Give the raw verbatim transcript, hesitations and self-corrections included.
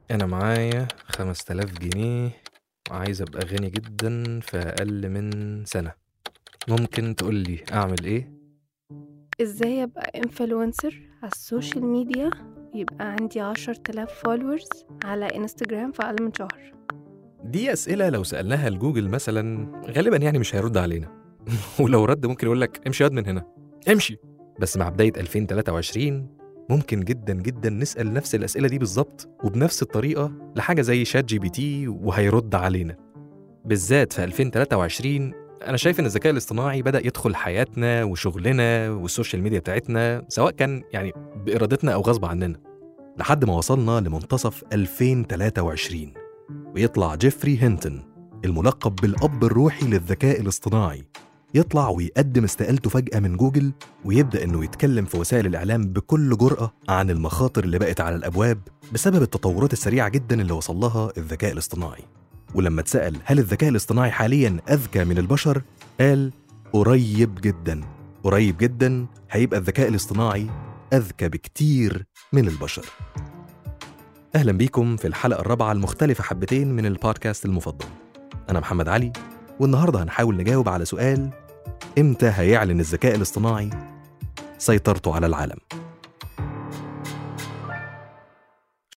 أنا معايا خمس تلاف جنيه وعايز أبقى غني جدا في أقل من سنة. ممكن تقولي أعمل إيه؟ ازاي ابقى انفلونسر على السوشيال ميديا يبقى عندي عشر تلاف فولورز على انستجرام في اقل من شهر؟ دي أسئلة لو سألناها لجوجل مثلا غالبا يعني مش هيرد علينا. ولو رد ممكن يقولك امشي ياد من هنا امشي. بس مع بداية ألفين وتلاتة وعشرين ممكن جدا جدا نسأل نفس الأسئلة دي بالظبط وبنفس الطريقة لحاجة زي شات جي بي تي وهيرد علينا. بالذات في ألفين وتلاتة وعشرين أنا شايف إن الذكاء الاصطناعي بدأ يدخل حياتنا وشغلنا والسوشيال ميديا بتاعتنا، سواء كان يعني بإرادتنا أو غصب عننا، لحد ما وصلنا لمنتصف ألفين وتلاتة وعشرين ويطلع جيفري هينتون الملقب بالأب الروحي للذكاء الاصطناعي يطلع ويقدم استقالته فجأة من جوجل، ويبدأ إنه يتكلم في وسائل الإعلام بكل جرأة عن المخاطر اللي بقت على الأبواب بسبب التطورات السريعة جدا اللي وصل لها الذكاء الاصطناعي. ولما اتسأل هل الذكاء الاصطناعي حالياً أذكى من البشر؟ قال قريب جداً قريب جداً هيبقى الذكاء الاصطناعي أذكى بكتير من البشر. أهلاً بيكم في الحلقة الرابعة المختلفة حبتين من البودكاست المفضل. أنا محمد علي، والنهاردة هنحاول نجاوب على سؤال: إمتى هيعلن الذكاء الاصطناعي سيطرته على العالم؟